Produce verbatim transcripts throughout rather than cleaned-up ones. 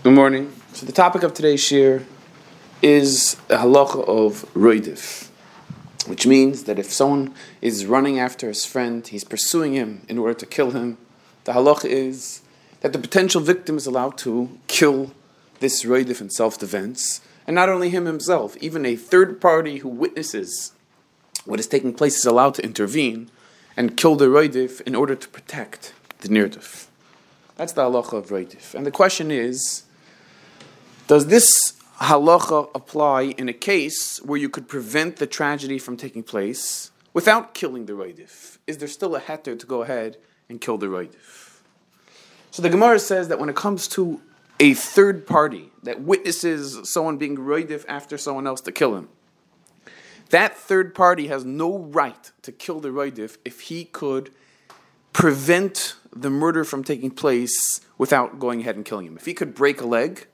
Good morning. So the topic of today's shir is the halacha of roidif, which means that if someone is running after his friend, he's pursuing him in order to kill him, the halacha is that the potential victim is allowed to kill this roidif in self-defense, and not only him himself, even a third party who witnesses what is taking place is allowed to intervene and kill the roidif in order to protect the nirdif. That's the halacha of roidif. And the question is, does this halacha apply in a case where you could prevent the tragedy from taking place without killing the roidif? Is there still a heter to go ahead and kill the roidif? So the Gemara says that when it comes to a third party that witnesses someone being roidif after someone else to kill him, that third party has no right to kill the roidif if he could prevent the murder from taking place without going ahead and killing him. If he could break a leg,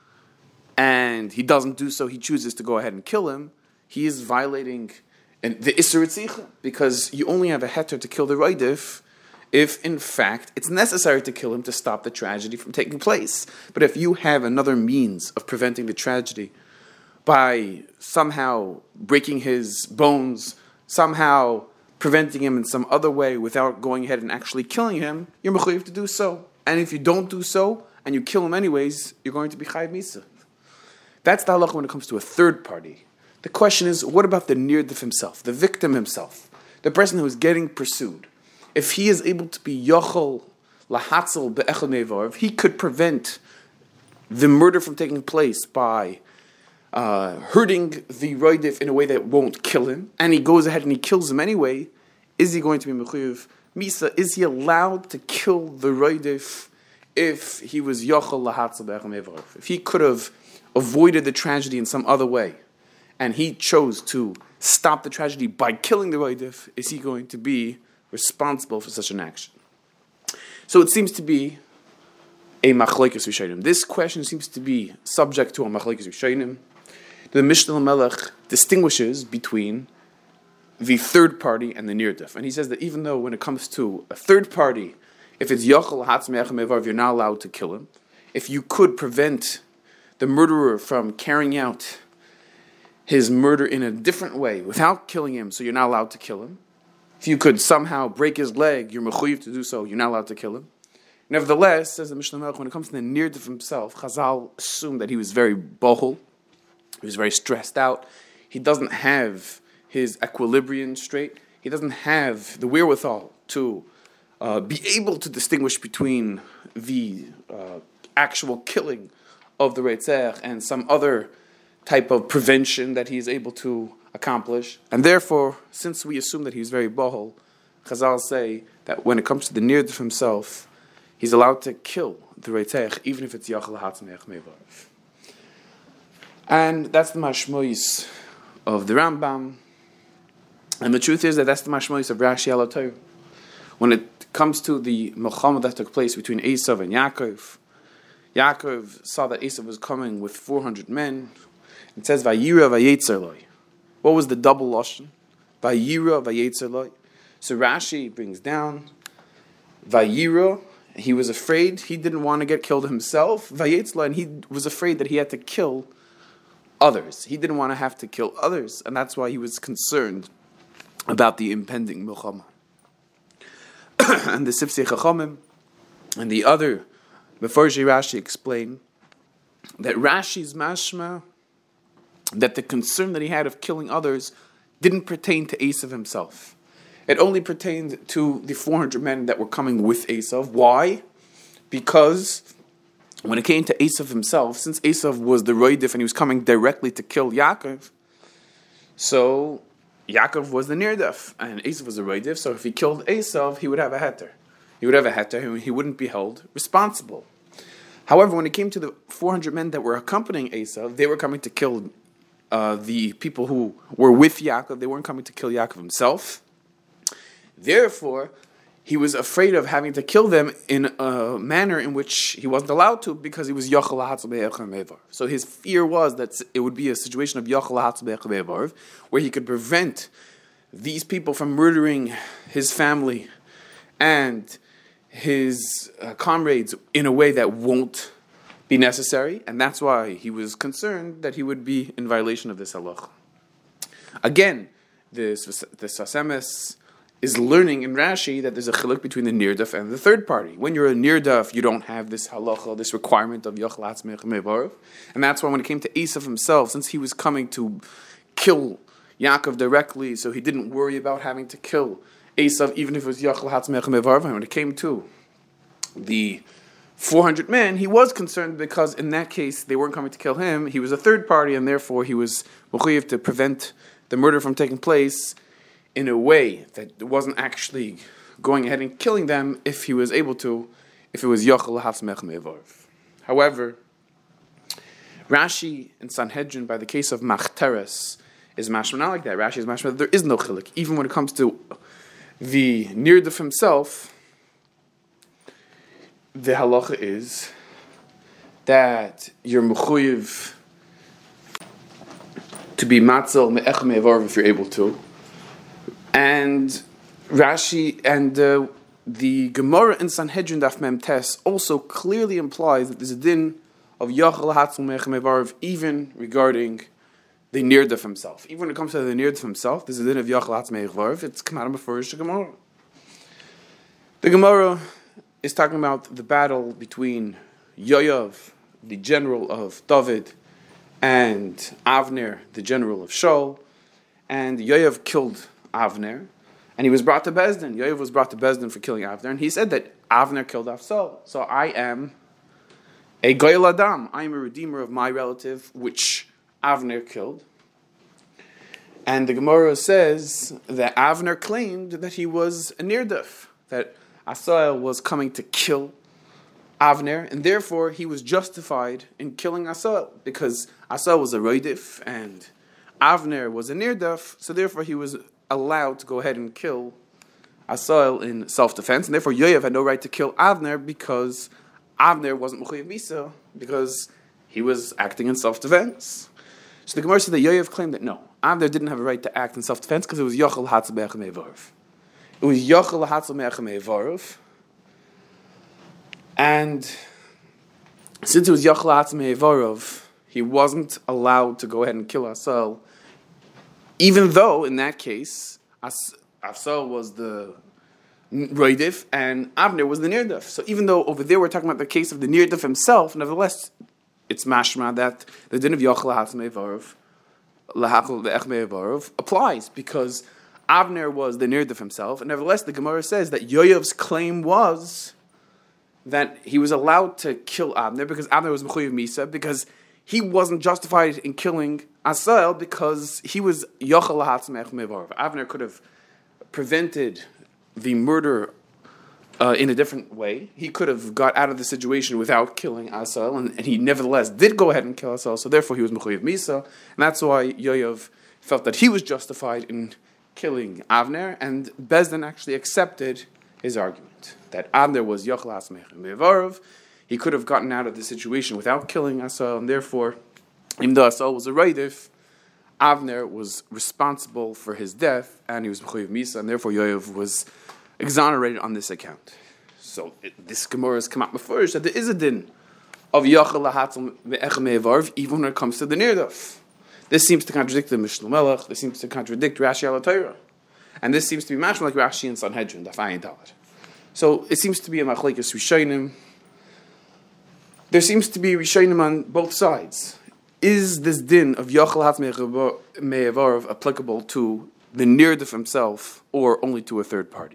and he doesn't do so, he chooses to go ahead and kill him, he is violating the Isser Ritzicha, because you only have a heter to kill the roidif if, in fact, it's necessary to kill him to stop the tragedy from taking place. But if you have another means of preventing the tragedy by somehow breaking his bones, somehow preventing him in some other way without going ahead and actually killing him, you're mechuyev to do so. And if you don't do so, and you kill him anyways, you're going to be chayiv misa. That's the halacha when it comes to a third party. The question is, what about the nirdif himself, the victim himself, the person who is getting pursued? If he is able to be yochel lahatzel be'echad mevar, if he could prevent the murder from taking place by uh, hurting the roidif in a way that won't kill him, and he goes ahead and he kills him anyway, is he going to be mechuyev misa? Is he allowed to kill the roidif if he was yochel lahatzel be'echad mevar? If he could have avoided the tragedy in some other way, and he chose to stop the tragedy by killing the roidif, is he going to be responsible for such an action? So it seems to be a machlokes rishonim. This question seems to be subject to a machlokes rishonim. The Mishnah Melech distinguishes between the third party and the nirdif, and he says that even though when it comes to a third party, if it's yochel hatz me'echem mevar, you're not allowed to kill him. If you could prevent the murderer from carrying out his murder in a different way without killing him, so you're not allowed to kill him. If you could somehow break his leg, you're mechuyev to do so, you're not allowed to kill him. Nevertheless, says the Mishnah Melech, when it comes to the nirdif himself, Chazal assumed that he was very bohol, he was very stressed out, he doesn't have his equilibrium straight, he doesn't have the wherewithal to uh, be able to distinguish between the uh, actual killing of the Reitzach and some other type of prevention that he is able to accomplish. And therefore, since we assume that he's very bohol, Chazal say that when it comes to the nirdif himself, he's allowed to kill the Reitzach, even if it's Yachal Hatz Me'ech Mevar. And that's the mashmois of the Rambam. And the truth is that that's the mashmois of Rashi al Torah. When it comes to the milchama that took place between Esav and Yaakov, Yaakov saw that Esav was coming with four hundred men. It says, Vayira vayetzer loi. What was the double lashon? Vayira vayetzer loi. So Rashi brings down, Vayira, he was afraid, he didn't want to get killed himself, vayetzer loi, and he was afraid that he had to kill others. He didn't want to have to kill others, and that's why he was concerned about the impending milchama. And the Sifsei Chachamim and the other before Rashi explained that Rashi's mashma, that the concern that he had of killing others didn't pertain to Esav himself. It only pertained to the four hundred men that were coming with Esav. Why? Because when it came to Esav himself, since Esav was the roidif and he was coming directly to kill Yaakov, so Yaakov was the nirdif and Esav was the roidif, so if he killed Esav, he would have a heter. He would have a heter, he wouldn't be held responsible. However, when it came to the four hundred men that were accompanying Esav, they were coming to kill uh, the people who were with Yaakov. They weren't coming to kill Yaakov himself. Therefore, he was afraid of having to kill them in a manner in which he wasn't allowed to because he was Yochel Hatz Be'echad Mevar. So his fear was that it would be a situation of Yochel Hatz Be'echad Mevar where he could prevent these people from murdering his family and his uh, comrades in a way that won't be necessary, and that's why he was concerned that he would be in violation of this halacha. Again, this the Sasemes is learning in Rashi that there's a chiluk between the nirdaf and the third party. When you're a nirdaf, you don't have this halacha, this requirement of yochel atzmech mevarov, and that's why when it came to Esav himself, since he was coming to kill Yaakov directly, so he didn't worry about having to kill Esav, even if it was yochel atzmech mevarov. And when it came to the four hundred men, he was concerned because in that case they weren't coming to kill him. He was a third party, and therefore he was mechuyev to prevent the murder from taking place in a way that wasn't actually going ahead and killing them if he was able to, if it was yochel hatzmech mevarov. However, Rashi and Sanhedrin, by the case of Machteres, is mashma not like that. Rashi is mashma that there is no chiluk. Even when it comes to the nirdaf himself, the halacha is that you're mechuyev to be matzel me'ech mevarov if you're able to. And Rashi and uh, the Gemara in Sanhedrin Daf Mem Tes also clearly implies that there's a din of Yachal Hatzel Me'ech Mevarov even regarding the Nirdaf himself. Even when it comes to the Nirdaf himself, there's a din of Yachal Hatzel Me'ech Mevarov. It's come out of before the Gemara. The Gemara is talking about the battle between Yoav, the general of David, and Avner, the general of Shaul. And Yoav killed Avner, and he was brought to Bezdin. Yoav was brought to Bezdin for killing Avner, and he said that Avner killed Avsal. So I am a Goyel Adam. I am a redeemer of my relative, which Avner killed. And the Gemara says that Avner claimed that he was a nirdaf, that Asael was coming to kill Avner, and therefore he was justified in killing Asael, because Asael was a roidif, and Avner was a nirdaf, so therefore he was allowed to go ahead and kill Asael in self-defense, and therefore Yoav had no right to kill Avner because Avner wasn't Mechuyev Misa, because he was acting in self-defense. So the Gemara said that Yoav claimed that no, Avner didn't have a right to act in self-defense because it was Yochel Hatzel Me'ech Mevarov. It was Yochel Hatzel Me'ech Mevarov, and since it was Yochel Hatzel Me'varov, he wasn't allowed to go ahead and kill Asael, even though, in that case, As- Avsal was the Roidif and Avner was the Nirdaf. So even though over there we're talking about the case of the Nirdaf himself, nevertheless, it's mashma that the din of Yochel Hatzel Me'varov, Lahachal Ve'ech Me'varov, applies, because Avner was the Nirdaf himself, and nevertheless the Gemara says that Yoav's claim was that he was allowed to kill Avner because Avner was Mechuyev Misa, because he wasn't justified in killing Asael because he was Yochel Hatzmech Mevarov. Avner could have prevented the murder uh, in a different way. He could have got out of the situation without killing Asael, and, and he nevertheless did go ahead and kill Asael, so therefore he was Mechuyev Misa, and that's why Yoav felt that he was justified in killing Avner, and Bezdin actually accepted his argument, that Avner was Yochel Hatzmech Mevarov. He could have gotten out of the situation without killing Asael, and therefore, even though Asael was a Raidif, Avner was responsible for his death, and he was Mechuyev Misa, and therefore Yoav was exonerated on this account. So it, this Gemara has come out before that there is a din of Yochel Hatzel Me'ech Mevarov, even when it comes to the Nirdaf. This seems to contradict the Mishnah Melech. This seems to contradict Rashi al Torah, and this seems to be much like Rashi and Sanhedrin, Daf Ayin Dalet. So it seems to be a machlekes Rishonim. There seems to be Rishonim on both sides. Is this din of Yochel Hatzel Me'varov applicable to the Nirdaf himself or only to a third party?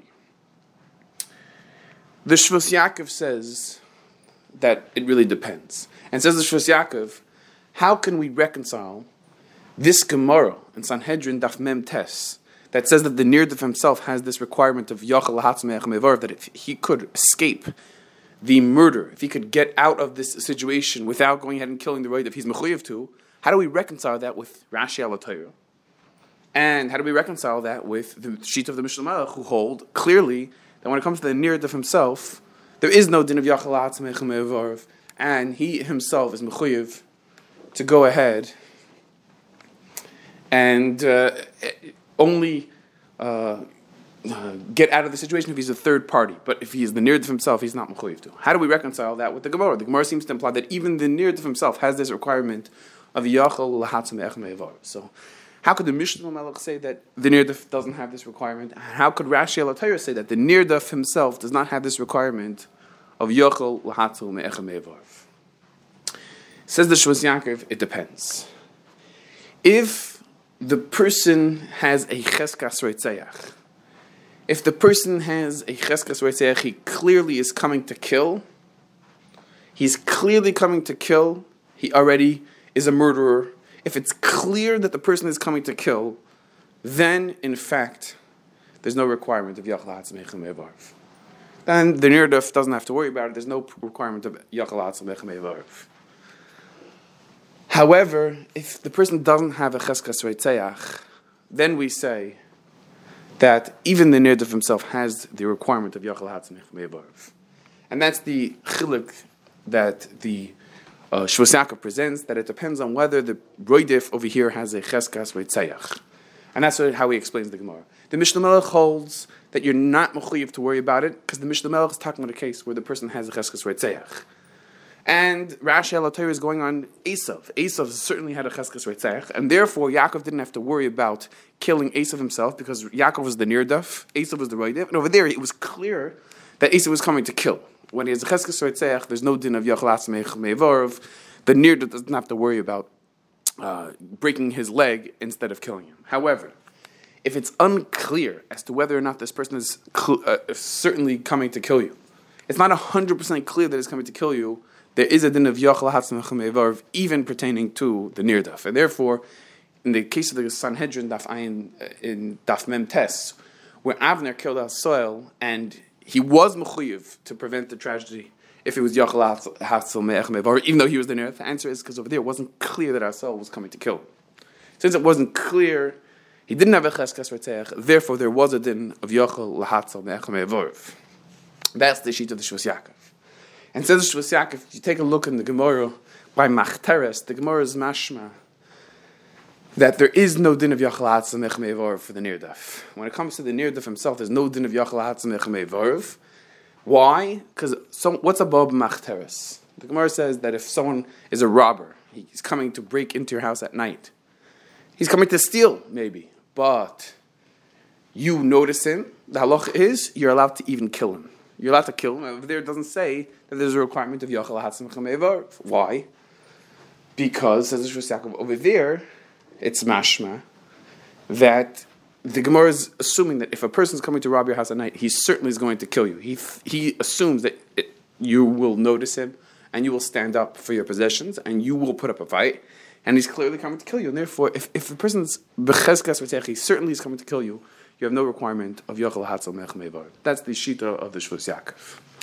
The Shvus Yaakov says that it really depends. And says the Shvus Yaakov, how can we reconcile this Gemara in Sanhedrin Daf Mem Tes that says that the Nirdaf himself has this requirement of Yochel Hatzel Me'varov, that if he could escape the murder, if he could get out of this situation without going ahead and killing the Roid if he's Mechuyev to, how do we reconcile that with Rashi al Torah? And how do we reconcile that with the sheet of the Mishnah Melech, who hold clearly that when it comes to the Nirdaf himself, there is no din of Yochel Hatzel Me'varov, and he himself is Mechuyev to go ahead and uh, only uh, uh, get out of the situation if he's a third party. But if he is the Nirdif himself, he's not Mechuyev to. How do we reconcile that with the Gemara? The Gemara seems to imply that even the Nirdif himself has this requirement of Yachal Lahatzim Echem Evar. So how could the Mishnah Melech say that the Nirdif doesn't have this requirement? How could Rashi Elatayr say that the Nirdif himself does not have this requirement of Yachal Lahatzim Echem Evar? Says the Shvus Yaakov, it depends. If the person has a Cheskas Reitzayach, if the person has a Cheskas Reitzayach, he clearly is coming to kill, he's clearly coming to kill, he already is a murderer. If it's clear that the person is coming to kill, then, in fact, there's no requirement of Yachal Hatzim Echem Evarv. Then the Nirdif doesn't have to worry about it. There's no requirement of Yachal Hatzim Echem Evarv. However, if the person doesn't have a Cheskas Reitzayach, then we say that even the Nirdif himself has the requirement of Yachal Hatzim Echem Evarv. And that's the chiluk that the uh, Shvus Yaakov presents, that it depends on whether the Roidif over here has a Cheskas Reitzayach. And that's how he explains the Gemara. The Mishnah Melech holds that you're not mechuyev to worry about it, because the Mishnah Melech is talking about a case where the person has a Cheskas Reitzayach. And Rashi Elatayr is going on Esav. Esav certainly had a Cheskas Reitzayach, and therefore Yaakov didn't have to worry about killing Esav himself, because Yaakov was the Nirdaf, Esav was the Roidif, and over there it was clear that Esav was coming to kill. When he has a Cheskas Reitzayach, there's no din of Yachal Hatzim Echem Evarv. The Nirdaf doesn't have to worry about uh, breaking his leg instead of killing him. However, if it's unclear as to whether or not this person is cl- uh, certainly coming to kill you, it's not one hundred percent clear that he's coming to kill you, there is a din of Yachal Hatzim Echem Evarv even pertaining to the Nirdaf. And therefore, in the case of the Sanhedrin Daf Ayin, uh, in Daf Mem Tes, where Avner killed Asael and he was mechuyev to prevent the tragedy if it was Yachal Hatzim Echem Evarv, even though he was the Nirdaf. The answer is because over there it wasn't clear that Asael was coming to kill him. Since it wasn't clear, he didn't have a Cheskas Reitzayach, therefore there was a din of Yachal Hatzim Echem Evarv. That's the sheet of the Shvus Yaakov. And says the Shvus Yaakov, if you take a look in the Gemara by Machteres, the Gemara is mashma that there is no din of Yachal Hatzim Echem Evarv for the Nirdaf. When it comes to the Nirdaf himself, there's no din of Yachal Hatzim Echem Evarv. Why? Because so, what's above Machteres? The Gemara says that if someone is a robber, he's coming to break into your house at night. He's coming to steal, maybe, but you notice him. The halach is you're allowed to even kill him. You're allowed to kill him. Over there, it doesn't say that there's a requirement of Yachal Hatzim Echem Evarv. Why? Because, says the Shvus Yaakov, over there, it's mashma that the Gemara is assuming that if a person is coming to rob your house at night, he certainly is going to kill you. He he assumes that it, you will notice him and you will stand up for your possessions and you will put up a fight, and he's clearly coming to kill you. And therefore, if, if the person's b'cheskas reitzayach, he certainly is coming to kill you, you have no requirement of Yachal Hatzim Echem Evarv. That's the shita of the Shvus Yaakov.